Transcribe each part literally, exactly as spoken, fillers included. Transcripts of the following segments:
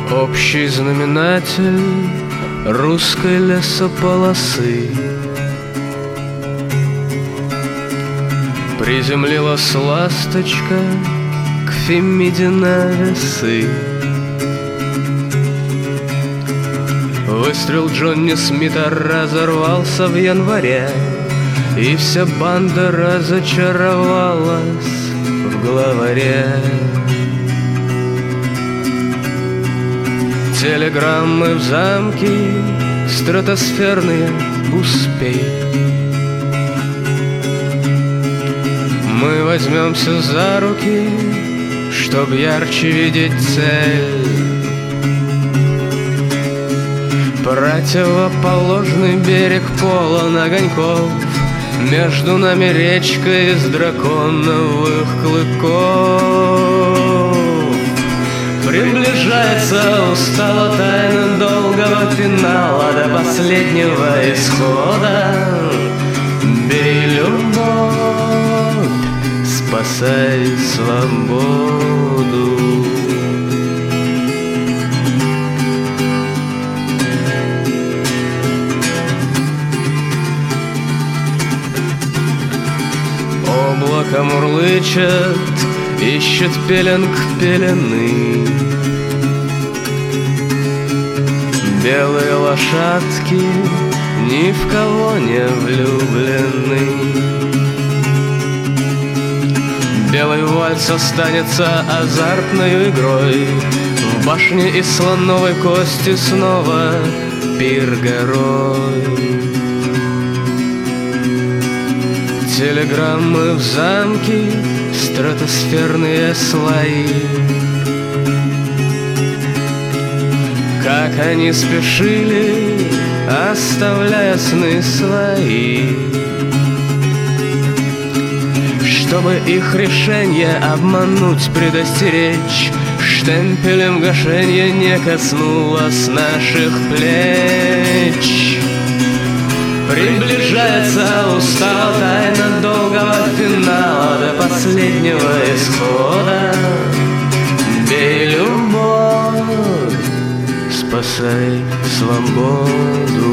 Общий знаменатель русской лесополосы. Приземлилась ласточка к Фемиде на весы. Выстрел Джонни Смита разорвался в январе, и вся банда разочаровалась в главаре. Телеграммы в замке, стратосферные, успей. Мы возьмемся за руки, чтоб ярче видеть цель. Противоположный берег полон огоньков, между нами речка из драконовых клыков. Приближается устало тайна долгого финала до последнего исхода. Бей любовь, спасай свободу. Облако мурлычет, ищет пеленг пелены. Белые лошадки ни в кого не влюблены. Белый вальс останется азартной игрой. В башне из слоновой кости снова пир горой. Телеграммы в замке, стратосферные слои. Как они спешили, оставляя сны свои, чтобы их решение обмануть, предостеречь. Штемпелем гашенья не коснулось наших плеч. Приближается устал тайна долгого финала до последнего исхода. Бей любовь, спасай свободу.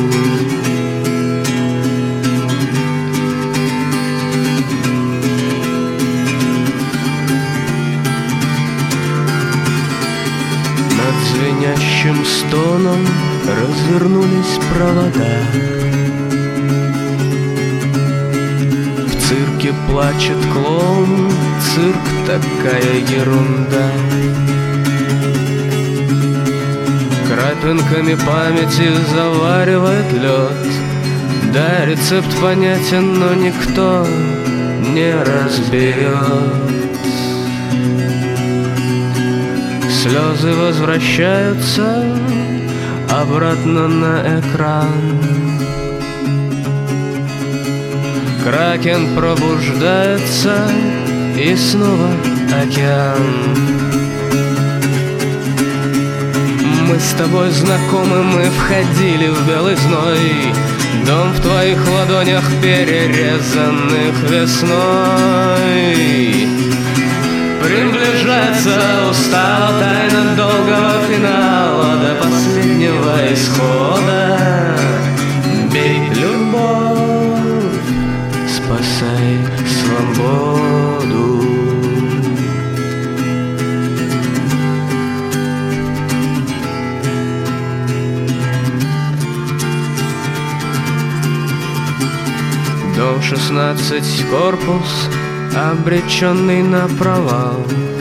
Над звенящим стоном развернулись провода. В цирке плачет клоун, цирк такая ерунда. Крапинками памяти заваривает лед. Да, рецепт понятен, но никто не разберет. Слезы возвращаются обратно на экран. Кракен пробуждается, и снова океан. Мы с тобой знакомы, мы входили в белый зной. Дом в твоих ладонях, перерезанных весной. Приближается устал тайна долгого финала до последнего исхода. Бей любовь, спасай свободу. Дом шестнадцать, корпус, обреченный на провал.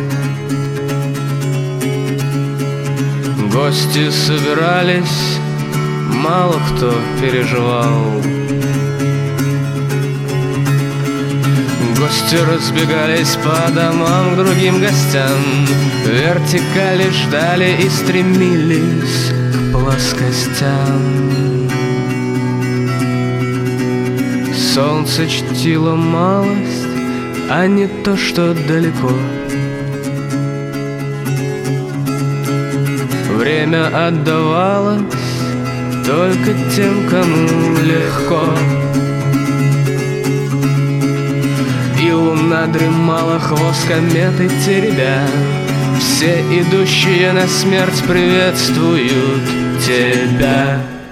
Гости собирались, мало кто переживал. Гости разбегались по домам к другим гостям. Вертикали ждали и стремились к плоскостям. Солнце чтило малость, а не то, что далеко. Время отдавалось только тем, кому легко. И луна дремала, хвост кометы теребя. Все идущие на смерть приветствуют тебя.